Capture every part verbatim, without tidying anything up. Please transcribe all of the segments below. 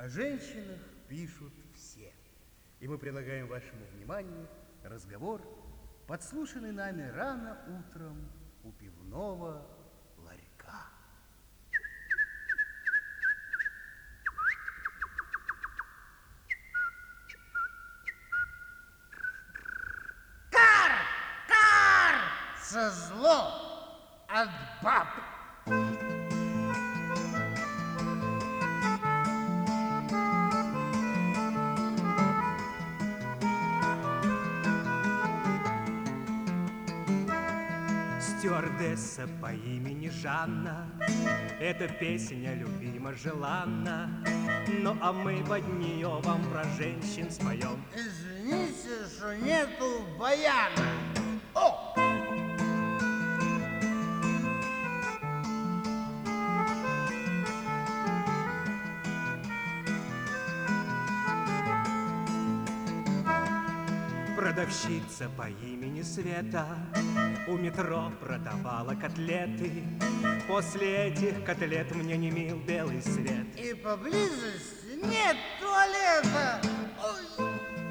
О женщинах пишут все. И мы предлагаем вашему вниманию разговор, подслушанный нами рано утром у пивного ларька. Кар! Кар! Со зло от баб! Стюардесса по имени Жанна, эта песня любима, желанна. Ну а мы под нее вам про женщин споем. Извините, что нету баяна. О! Продавщица по имени Света у метро продавала котлеты. После этих котлет мне не мил белый свет. И поблизости нет туалета. Ой.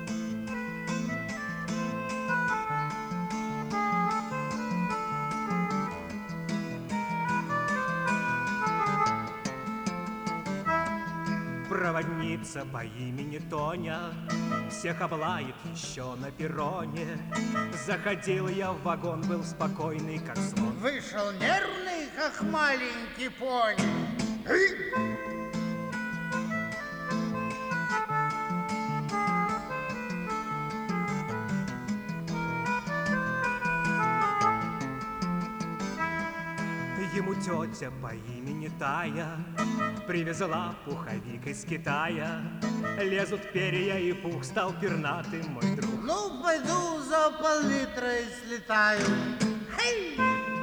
Проводница по имени Тоня всех облает еще на перроне. Заходил я в вагон, был спокойный, как слон. Вышел нервный, как маленький пони. Ему тетя по имени Тая привезла пуховик из Китая. Лезут перья, и пух стал пернатым, мой друг. Ну, пойду за пол-литра и слетаю. Хей!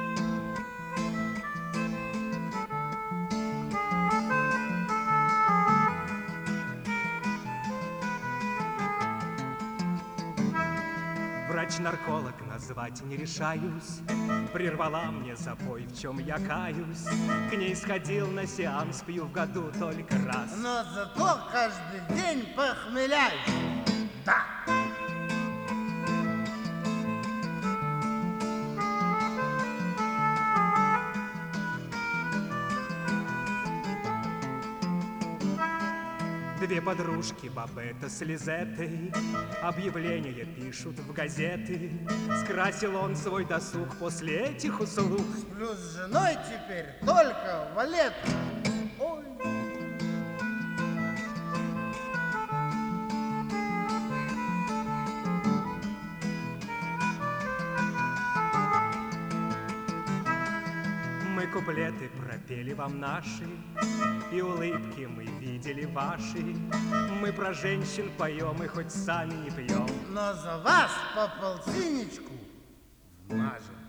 Врач-нарколог назвать не решаюсь, прервала мне запой, в чем я каюсь. К ней сходил на сеанс, пью в году только раз. Но зато каждый день похмеляюсь. Да. Две подружки, Бабетта с Лизеттой, объявления пишут в газеты. Скрасил он свой досуг после этих услуг. Сплю с женой теперь только в валет. Ой. Мы куплеты пропели вам наши, и улыбки мы видели ваши. Мы про женщин поем и хоть сами не пьем. Но за вас по полтинничку вмажем.